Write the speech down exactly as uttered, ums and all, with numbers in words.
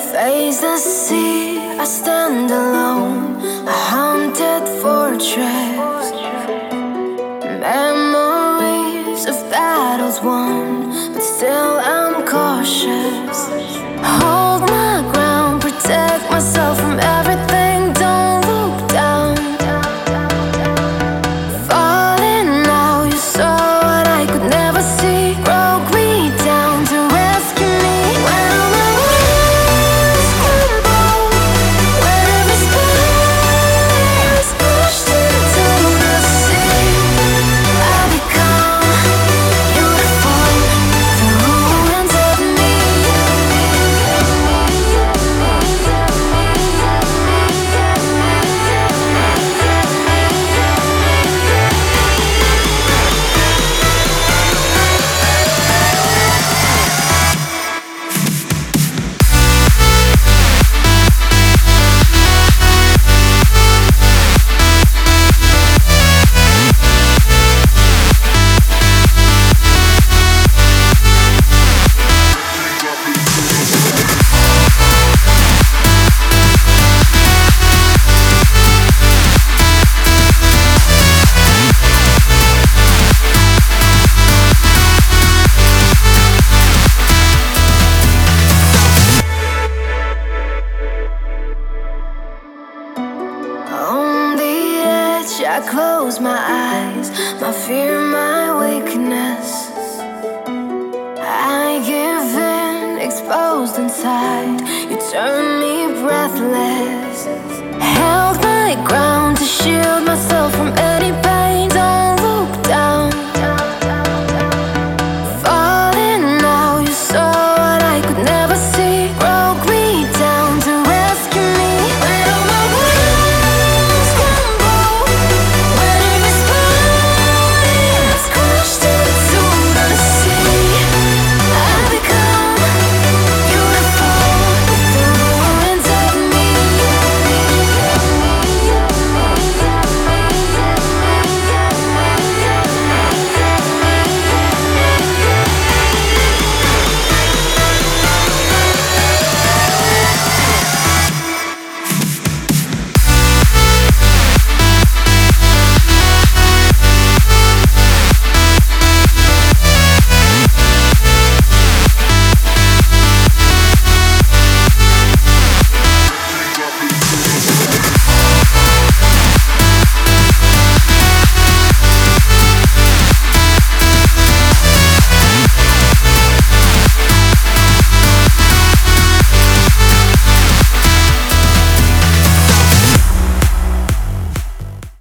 Face the sea, I stand alone, a haunted fortress. Memories of battles won, but still I'm cautious. Hold my ground, protect myself from everything, don't look down. Falling now, you saw what I could never see. Broke me down to rescue me when my walls crumble, when every spell is pushed into the sea. I become beautiful, the ruins of me. On the edge, I close my eyes, my fear, my weakness. I give in, exposed inside. You turn me breathless. Held my ground to shield myself from